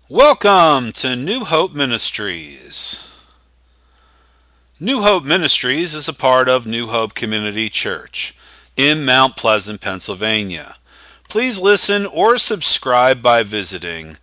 Welcome to New Hope Ministries. New Hope Ministries is a part of New Hope Community Church in Mount Pleasant, Pennsylvania. Please listen or subscribe by visiting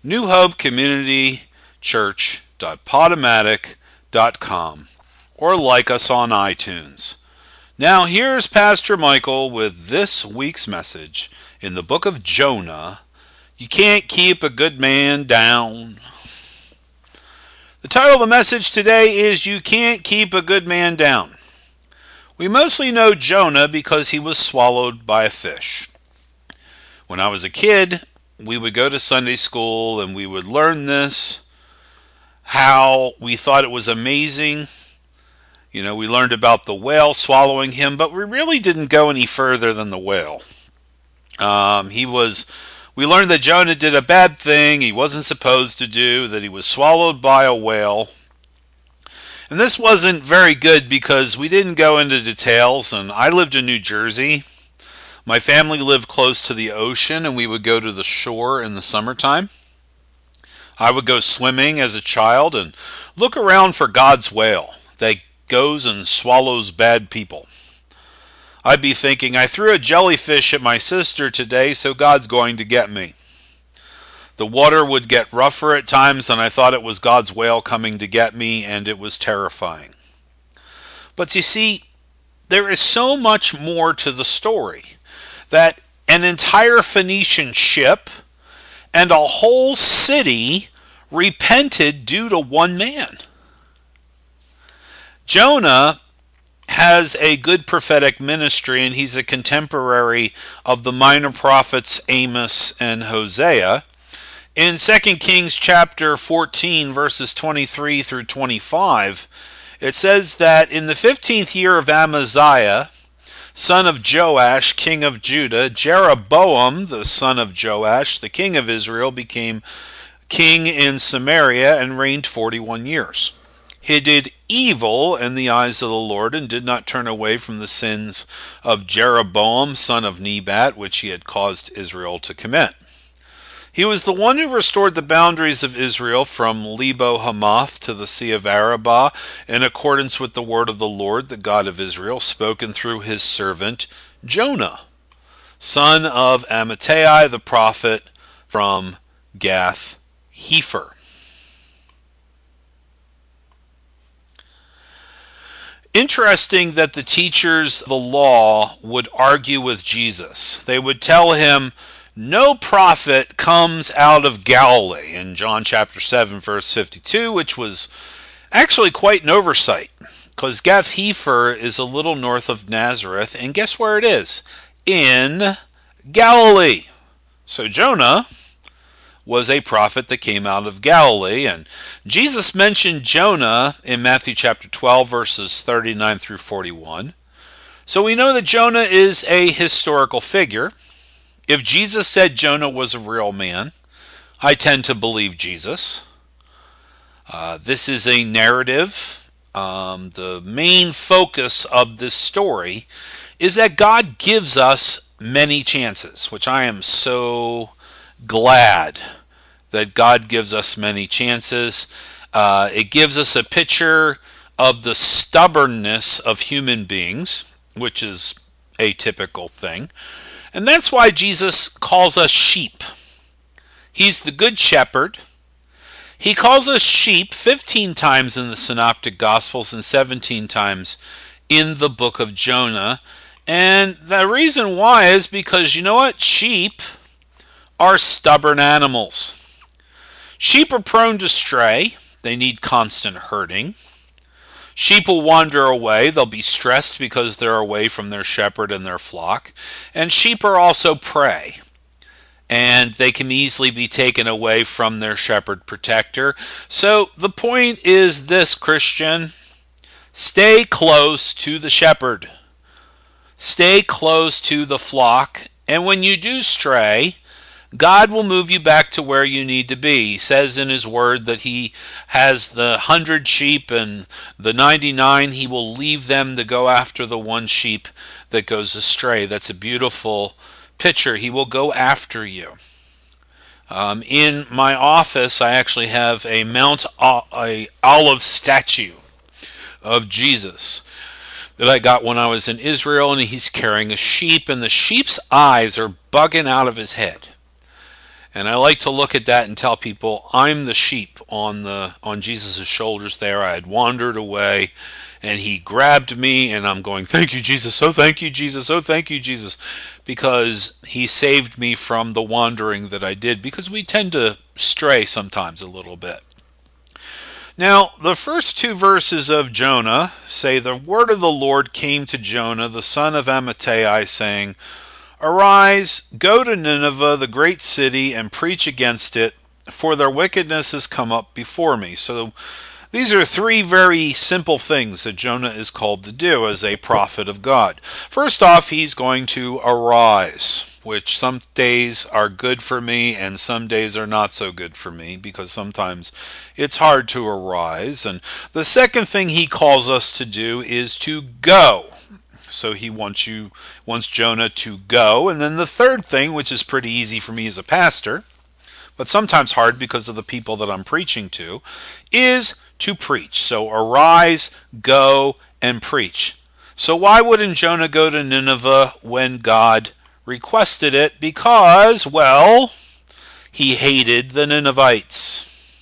newhopecommunitychurch.podomatic.com or like us on iTunes. Now here's Pastor Michael with this week's message in the book of Jonah. You can't keep a good man down. The title of the message today is You Can't Keep a Good Man Down. We mostly know Jonah because he was swallowed by a fish. When I was a kid, we would go to Sunday school and we would learn this, how we thought it was amazing. We learned about the whale swallowing him, but we really didn't go any further than the whale. We learned that Jonah did a bad thing he wasn't supposed to do, that he was swallowed by a whale. And this wasn't very good because we didn't go into details, and I lived in New Jersey. My family lived close to the ocean, and we would go to the shore in the summertime. I would go swimming as a child and look around for God's whale that goes and swallows bad people. I'd be thinking, I threw a jellyfish at my sister today, so God's going to get me. The water would get rougher at times, and I thought it was God's whale coming to get me, and it was terrifying. But you see, there is so much more to the story, that an entire Phoenician ship and a whole city repented due to one man. Jonah has a good prophetic ministry, and he's a contemporary of the minor prophets Amos and Hosea. In 2 Kings chapter 14, verses 23 through 25, it says that in the 15th year of Amaziah, son of Joash, king of Judah, Jeroboam, the son of Joash, the king of Israel, became king in Samaria and reigned 41 years. He did evil in the eyes of the Lord and did not turn away from the sins of Jeroboam, son of Nebat, which he had caused Israel to commit. He was the one who restored the boundaries of Israel from Lebo Hamath to the Sea of Arabah in accordance with the word of the Lord, the God of Israel, spoken through his servant Jonah, son of Amittai the prophet from Gath Hepher. Interesting that the teachers of the law would argue with Jesus. They would tell him, no prophet comes out of Galilee, in John chapter 7, verse 52, which was actually quite an oversight, because Gath Hepher is a little north of Nazareth, and guess where it is? In Galilee. So Jonah was a prophet that came out of Galilee, and Jesus mentioned Jonah in Matthew chapter 12, verses 39 through 41. So we know that Jonah is a historical figure. If Jesus said Jonah was a real man, I tend to believe Jesus. This is a narrative. The main focus of this story is that God gives us many chances, which I am so glad that God gives us many chances. It gives us a picture of the stubbornness of human beings, which is a typical thing. And that's why Jesus calls us sheep. He's the good shepherd. He calls us sheep 15 times in the Synoptic Gospels and 17 times in the book of Jonah. And the reason why is because, you know what? Sheep are stubborn animals. Sheep are prone to stray. They need constant herding. Sheep will wander away. They'll be stressed because they're away from their shepherd and their flock. And sheep are also prey, and they can easily be taken away from their shepherd protector. So the point is this, Christian: stay close to the shepherd. Stay close to the flock. And when you do stray, God will move you back to where you need to be. He says in his word that he has the 100 sheep, and the 99 he will leave them to go after the one sheep that goes astray. That's a beautiful picture. He will go after you. In my office, I actually have a a olive statue of Jesus that I got when I was in Israel, and he's carrying a sheep, and the sheep's eyes are bugging out of his head. And I like to look at that and tell people I'm the sheep on Jesus' shoulders there. I had wandered away and he grabbed me and I'm going, "Thank you, Jesus. Oh, thank you, Jesus. Oh, thank you, Jesus." Because he saved me from the wandering that I did, because we tend to stray sometimes a little bit. Now, the first two verses of Jonah say, "The word of the Lord came to Jonah, the son of Amittai, saying, Arise, go to Nineveh, the great city, and preach against it, for their wickedness has come up before me." So these are three very simple things that Jonah is called to do as a prophet of God. First off, he's going to arise, which some days are good for me and some days are not so good for me, because sometimes it's hard to arise. And the second thing he calls us to do is to go. So he wants Jonah to go. And then the third thing, which is pretty easy for me as a pastor, but sometimes hard because of the people that I'm preaching to, is to preach. So arise, go, and preach. So why wouldn't Jonah go to Nineveh when God requested it? Because, well, he hated the Ninevites.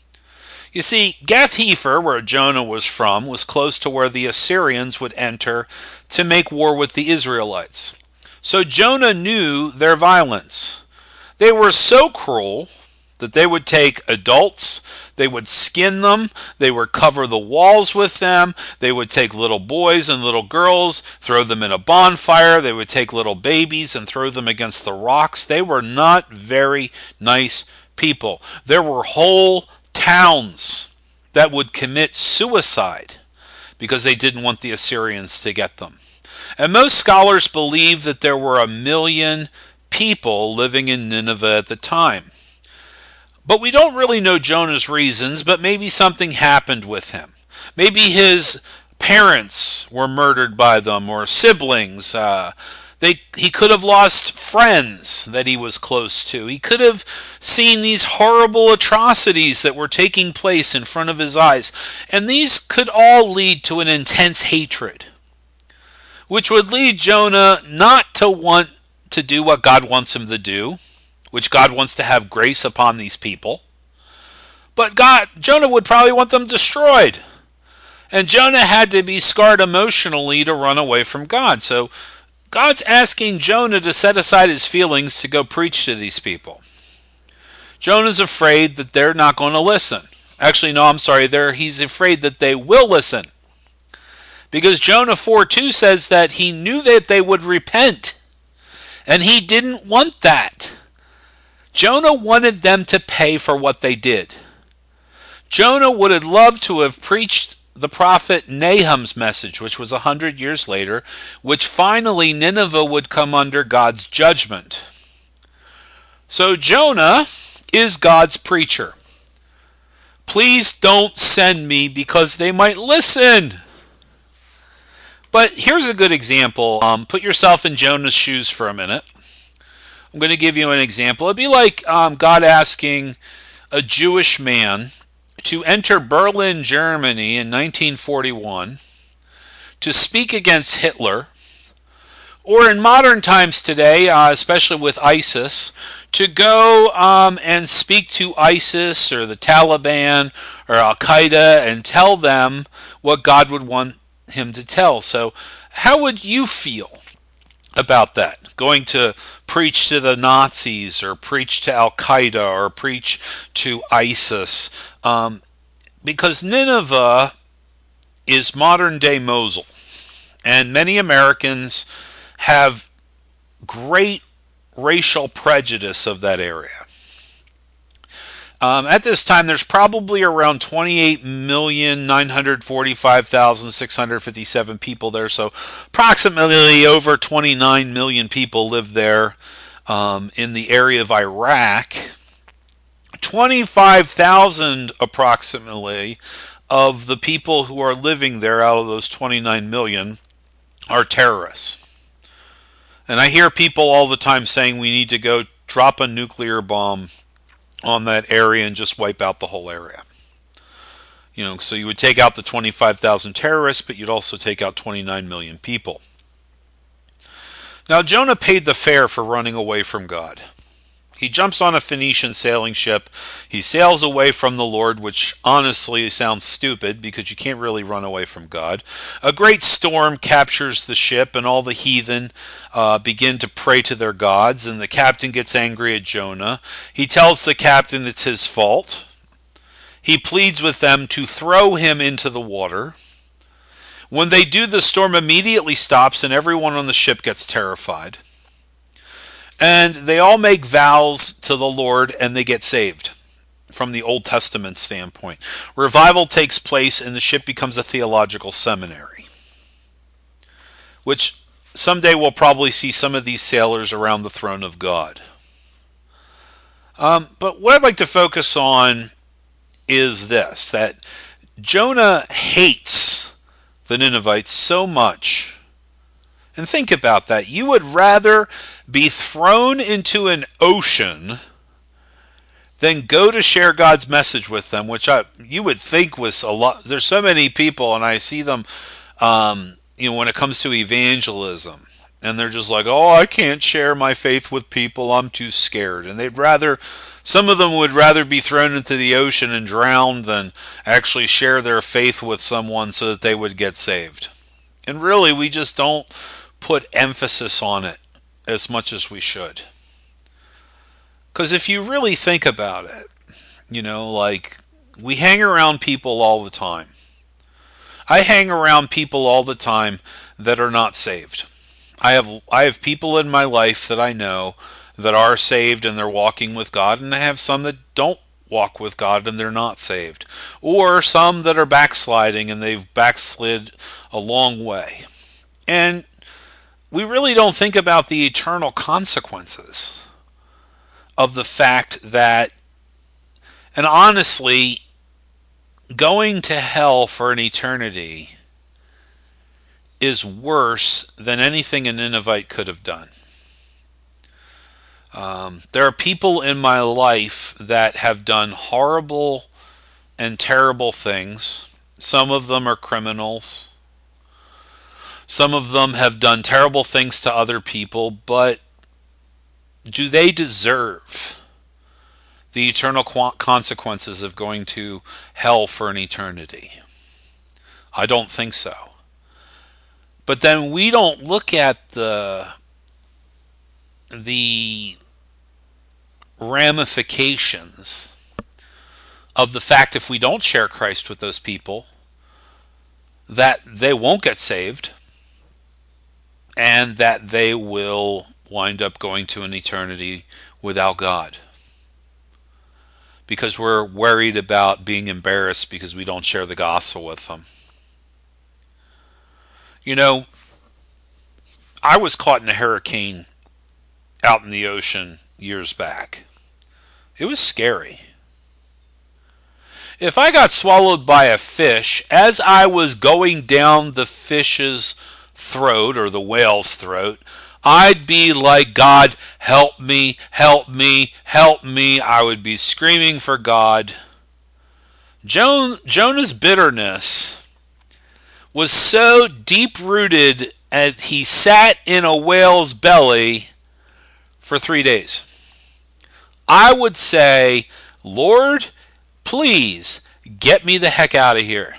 You see, Gath-hepher, where Jonah was from, was close to where the Assyrians would enter to make war with the Israelites. So Jonah knew their violence. They were so cruel that they would take adults, they would skin them, they would cover the walls with them, they would take little boys and little girls, throw them in a bonfire, they would take little babies and throw them against the rocks. They were not very nice people. There were whole towns that would commit suicide because they didn't want the Assyrians to get them. And most scholars believe that there were 1 million people living in Nineveh at the time. But we don't really know Jonah's reasons, but maybe something happened with him. Maybe his parents were murdered by them, or siblings. He could have lost friends that he was close to. He could have seen these horrible atrocities that were taking place in front of his eyes. And these could all lead to an intense hatred, which would lead Jonah not to want to do what God wants him to do, which God wants to have grace upon these people. But Jonah would probably want them destroyed. And Jonah had to be scarred emotionally to run away from God. So God's asking Jonah to set aside his feelings to go preach to these people. Jonah's afraid that they're not going to listen. Actually, no, I'm sorry. He's afraid that they will listen. Because Jonah 4:2 says that he knew that they would repent. And he didn't want that. Jonah wanted them to pay for what they did. Jonah would have loved to have preached the prophet Nahum's message, which was 100 years later, which finally Nineveh would come under God's judgment. So Jonah is God's preacher. Please don't send me because they might listen. But here's a good example. Put yourself in Jonah's shoes for a minute. I'm going to give you an example. It'd be like God asking a Jewish man to enter Berlin, Germany in 1941 to speak against Hitler, or in modern times today, especially with ISIS, to go and speak to ISIS or the Taliban or Al-Qaeda and tell them what God would want him to tell. So how would you feel about that? Going to preach to the Nazis or preach to Al-Qaeda or preach to ISIS? Because Nineveh is modern-day Mosul, and many Americans have great racial prejudice of that area. At this time, there's probably around 28,945,657 people there, so approximately over 29 million people live there in the area of Iraq. 25,000 approximately of the people who are living there out of those 29 million are terrorists. And I hear people all the time saying we need to go drop a nuclear bomb on that area and just wipe out the whole area. So you would take out the 25,000 terrorists, but you'd also take out 29 million people. Now, Jonah paid the fare for running away from God. He jumps on a Phoenician sailing ship. He sails away from the Lord, which honestly sounds stupid because you can't really run away from God. A great storm captures the ship, and all the heathen begin to pray to their gods, and the captain gets angry at Jonah. He tells the captain it's his fault. He pleads with them to throw him into the water. When they do, the storm immediately stops, and everyone on the ship gets terrified. And they all make vows to the Lord, and they get saved from the Old Testament standpoint. Revival takes place, and the ship becomes a theological seminary, which someday we'll probably see some of these sailors around the throne of God. But what I'd like to focus on is this, that Jonah hates the Ninevites so much. And think about that. You would rather be thrown into an ocean than go to share God's message with them, which you would think was a lot. There's so many people, and I see them, when it comes to evangelism, and they're just like, oh, I can't share my faith with people. I'm too scared. And some of them would rather be thrown into the ocean and drowned than actually share their faith with someone so that they would get saved. And really, we just don't put emphasis on it as much as we should. Because if you really think about it, like we hang around people all the time. I hang around people all the time that are not saved. I have people in my life that I know that are saved and they're walking with God, and I have some that don't walk with God and they're not saved. Or some that are backsliding and they've backslid a long way. And we really don't think about the eternal consequences of the fact that, and honestly, going to hell for an eternity is worse than anything a Ninevite could have done. There are people in my life that have done horrible and terrible things. Some of them are criminals. Some of them have done terrible things to other people, but do they deserve the eternal consequences of going to hell for an eternity? I don't think so. But then we don't look at the ramifications of the fact, if we don't share Christ with those people, that they won't get saved and that they will wind up going to an eternity without God. Because we're worried about being embarrassed because we don't share the gospel with them. I was caught in a hurricane out in the ocean years back. It was scary. If I got swallowed by a fish as I was going down the fish's throat, or the whale's throat, I'd be like, God, help me, help me, help me. I would be screaming for God. Jonah's bitterness was so deep-rooted, and he sat in a whale's belly for 3 days. I would say, Lord, please get me the heck out of here.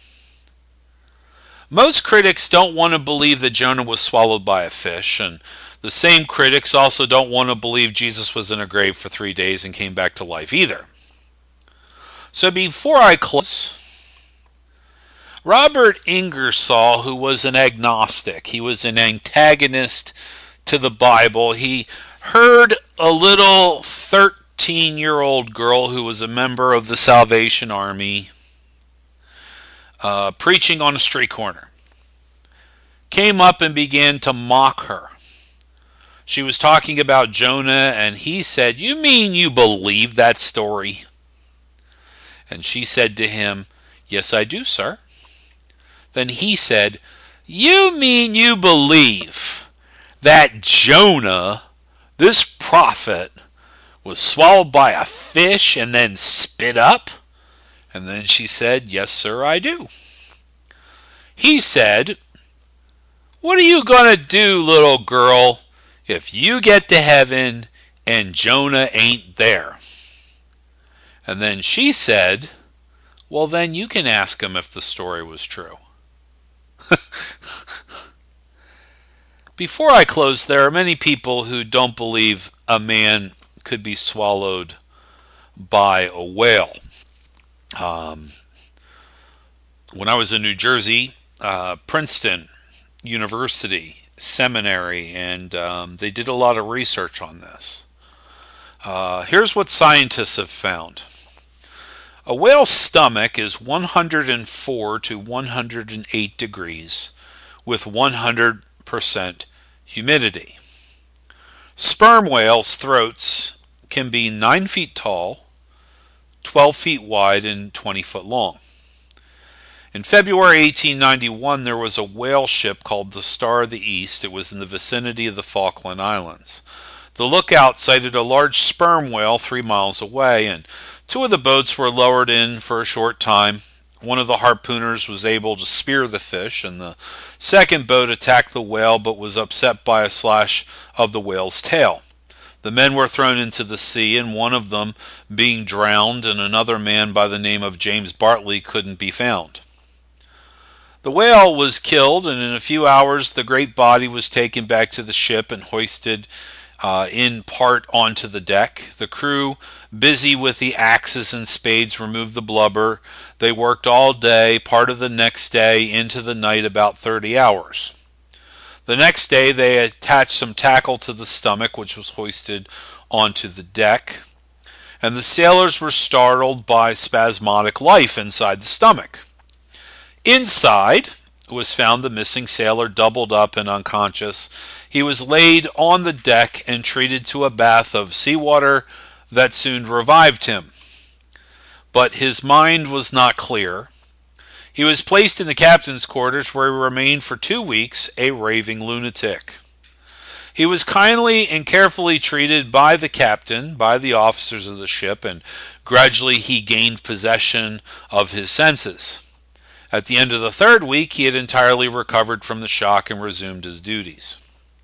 Most critics don't want to believe that Jonah was swallowed by a fish, and the same critics also don't want to believe Jesus was in a grave for 3 days and came back to life either. So before I close, Robert Ingersoll, who was an agnostic, he was an antagonist to the Bible. He heard a little 13-year-old girl who was a member of the Salvation Army preaching on a street corner. Came up and began to mock her. She was talking about Jonah, and he said, "You mean you believe that story?" And she said to him, "Yes, I do, sir." Then he said, "You mean you believe that Jonah, this prophet, was swallowed by a fish and then spit up? And then she said, yes, sir, I do. He said, what are you going to do, little girl, if you get to heaven and Jonah ain't there? And then she said, well, then you can ask him if the story was true. Before I close, there are many people who don't believe a man could be swallowed by a whale. When I was in New Jersey, Princeton University Seminary, and they did a lot of research on this. Here's what scientists have found. A whale's stomach is 104 to 108 degrees with 100% humidity. Sperm whales' throats can be 9 feet tall, 12 feet wide, and 20 foot long. In February 1891, there was a whale ship called the Star of the East. It was in the vicinity of the Falkland Islands. The lookout sighted a large sperm whale 3 miles away, and 2 of the boats were lowered in for a short time. One of the harpooners was able to spear the fish, and the second boat attacked the whale but was upset by a slash of the whale's tail. The men were thrown into the sea, and one of them being drowned, and another man by the name of James Bartley couldn't be found. The whale was killed, and in a few hours the great body was taken back to the ship and hoisted in part onto the deck. The crew, busy with the axes and spades, removed the blubber. They worked all day, part of the next day, into the night, about 30 hours. The next day they attached some tackle to the stomach, which was hoisted onto the deck, and the sailors were startled by spasmodic life inside the stomach. Inside was found the missing sailor, doubled up and unconscious. He was laid on the deck and treated to a bath of seawater that soon revived him. But his mind was not clear. He was placed in the captain's quarters, where he remained for 2 weeks, a raving lunatic. He was kindly and carefully treated by the captain, by the officers of the ship, and gradually he gained possession of his senses. At the end of the 3rd week, he had entirely recovered from the shock and resumed his duties.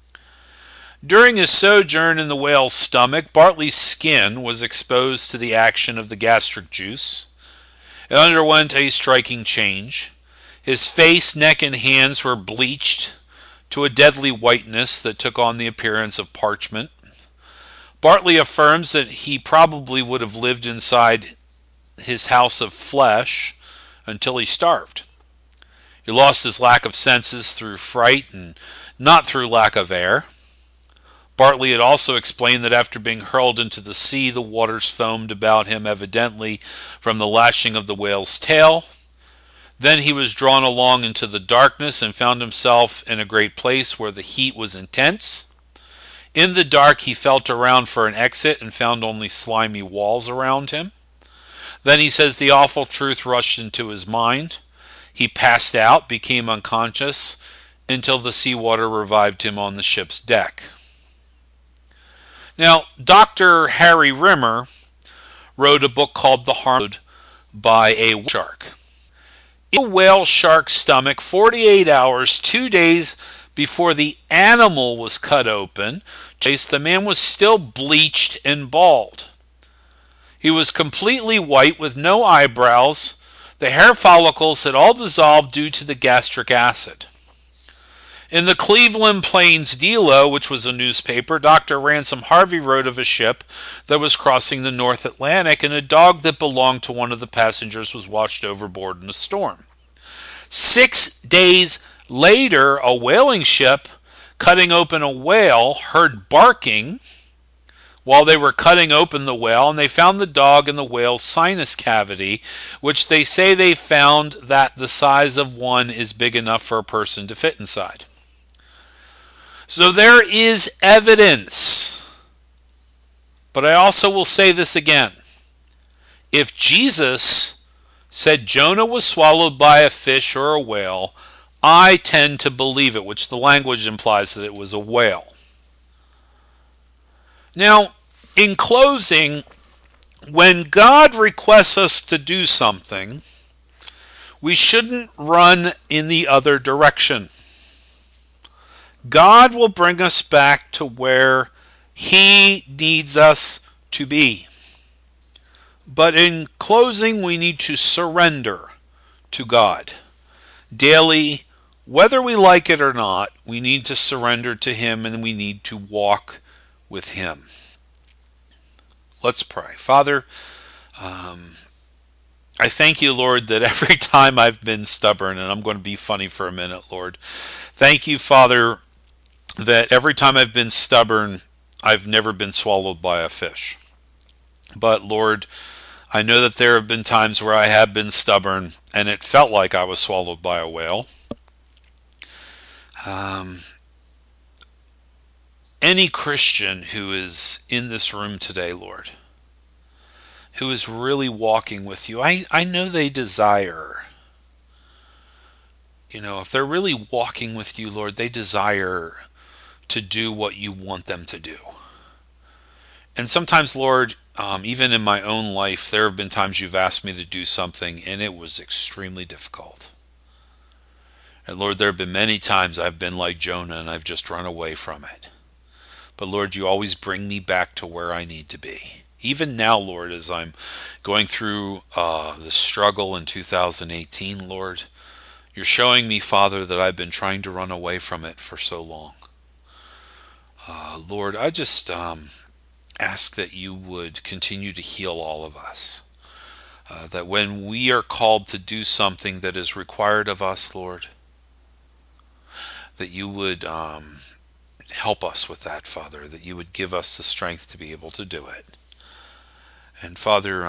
During his sojourn in the whale's stomach, Bartley's skin was exposed to the action of the gastric juice. It underwent a striking change. His face, neck, and hands were bleached to a deadly whiteness that took on the appearance of parchment. Bartley affirms that he probably would have lived inside his house of flesh until he starved. He lost his lack of senses through fright and not through lack of air. Bartley had also explained that after being hurled into the sea, the waters foamed about him, evidently from the lashing of the whale's tail. Then he was drawn along into the darkness and found himself in a great place where the heat was intense. In the dark, he felt around for an exit and found only slimy walls around him. Then he says the awful truth rushed into his mind. He passed out, became unconscious, until the seawater revived him on the ship's deck. Now, Dr. Harry Rimmer wrote a book called The Harm by a Whale Shark. In a whale shark's stomach, 48 hours, 2 days before the animal was cut open, the man was still bleached and bald. He was completely white with no eyebrows. The hair follicles had all dissolved due to the gastric acid. In the Cleveland Plains Dealer, which was a newspaper, Dr. Ransom Harvey wrote of a ship that was crossing the North Atlantic, and a dog that belonged to one of the passengers was washed overboard in a storm. 6 days later, a whaling ship cutting open a whale heard barking while they were cutting open the whale, and they found the dog in the whale's sinus cavity, which they say they found that the size of one is big enough for a person to fit inside. So there is evidence. But I also will say this again. If Jesus said Jonah was swallowed by a fish or a whale, I tend to believe it, which the language implies that it was a whale. Now, In closing, when God requests us to do something, we shouldn't run in the other direction. God will bring us back to where He needs us to be. But in closing, we need to surrender to God. Daily, whether we like it or not, we need to surrender to Him and we need to walk with Him. Let's pray. Father, I thank you, Lord, that every time I've been stubborn, and I'm going to be funny for a minute, Lord. Thank you, Father, that every time I've been stubborn, I've never been swallowed by a fish. But, Lord, I know that there have been times where I have been stubborn and it felt like I was swallowed by a whale. Any Christian who is in this room today, Lord, who is really walking with you, I know they desire, if they're really walking with you, Lord, they desire to do what you want them to do. And sometimes, Lord, even in my own life, there have been times you've asked me to do something and it was extremely difficult. And Lord, there have been many times I've been like Jonah and I've just run away from it. But Lord, you always bring me back to where I need to be. Even now, Lord, as I'm going through the struggle in 2018, Lord, you're showing me, Father, that I've been trying to run away from it for so long. Lord, I just ask that you would continue to heal all of us. That when we are called to do something that is required of us, Lord, that you would help us with that, Father, that you would give us the strength to be able to do it. And Father,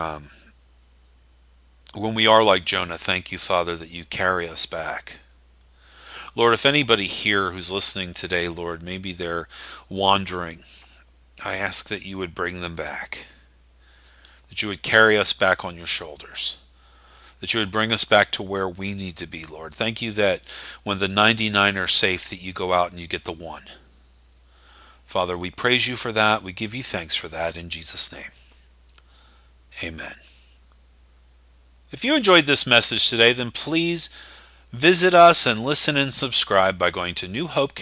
when we are like Jonah, thank you, Father, that you carry us back. Lord, if anybody here who's listening today, Lord, maybe they're wandering, I ask that you would bring them back, that you would carry us back on your shoulders, that you would bring us back to where we need to be, Lord. Thank you that when the 99 are safe, that you go out and you get the one. Father, we praise you for that. We give you thanks for that in Jesus' name. Amen. If you enjoyed this message today, then please visit us and listen and subscribe by going to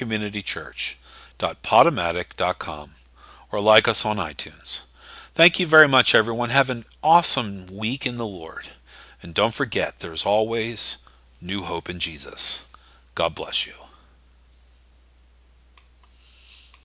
newhopecommunitychurch.podomatic.com or like us on iTunes. Thank you very much, everyone. Have an awesome week in the Lord. And don't forget, there's always new hope in Jesus. God bless you.